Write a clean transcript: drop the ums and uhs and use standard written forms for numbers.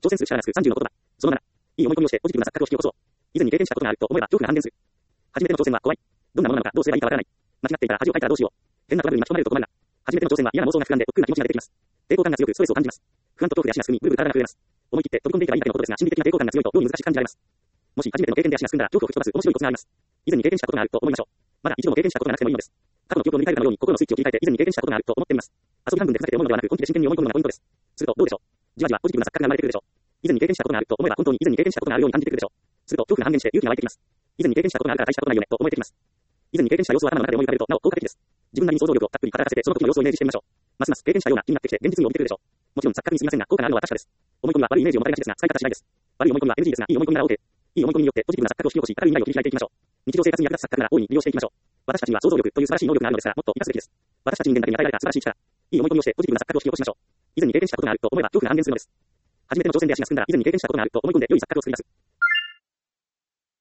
挑戦数しゃらなく30の言葉。その7。いい思い込みをしてポジティブな錯覚を引き起こそう。以前に経験したことがあると思えば恐怖が半減する。初めての挑戦は怖い。どんなものなのかどうすればいいかわからない。間違っていたら恥をかいたらどうしよう。変なトラブルに巻き込まれると困るな。初めての挑戦は嫌な妄想が膨らんで億劫な気持ちが出てきます。抵抗感が強くストレスを感じます。不安と恐怖で足がすくみ、ブルブル体が震えます。思い切って飛び込んでいけばいいだけのことですが、心理的な抵抗感が強いと妙に難しく感じられます。もし初めての経験で足がすくんだら恐怖を吹き飛ばす面白いコツがあります。以前に経験したことがあると思いましょう。まだ一度も経験したことがなくてもいいのです。過去の記憶を塗り替えるかのように心のスイッチを切り替えて以前に経験したことがあると思ってみます。遊び半分でふざけて思うのではなく本気で真剣に思い込むのがポイントです。するとどうでしょう。じわじわポジティブな錯覚が生まれてくるでしょう。以前に経験したことがあると思えば本当に以前に経験したことがあるように感じてくるでしょう。すると恐怖が半減して勇気が湧いてきます。以前に経験したことがあるから大したことないよねと思えてきます。以前に経験した様子を頭の中で思い浮かべるとなお効果的です。自分なりに想像力をたっぷり働かせてその時の様子をイメージしてみましょう。ますます経験したような気になってきて現実に帯びてくるでしょう。もちろん錯覚に過ぎませんが効果があるのは確かです。思い込みは悪いイメージを持たれがちですが使い方次第です。悪い思い込みは NG ですがいい思い込みなら OK。いい思い込みによってポジティブな錯覚を引き起こし明るい未来を切り開いていきましょう。日常生活に役立つ錯覚なら大いに利用していきましょう。私たちには想像力という素晴らしい能力があるのですからもっと活かすべきです。私たち人間だけに与えられた素晴らしい力。いい思い込みをしてポジティブな錯覚を引き起こしましょう。以前に経験したことがあると思えば恐怖が半減するのです。初めての挑戦で足がすくんだら以前に経験したことがあると思い込んで良い錯覚を作り出す。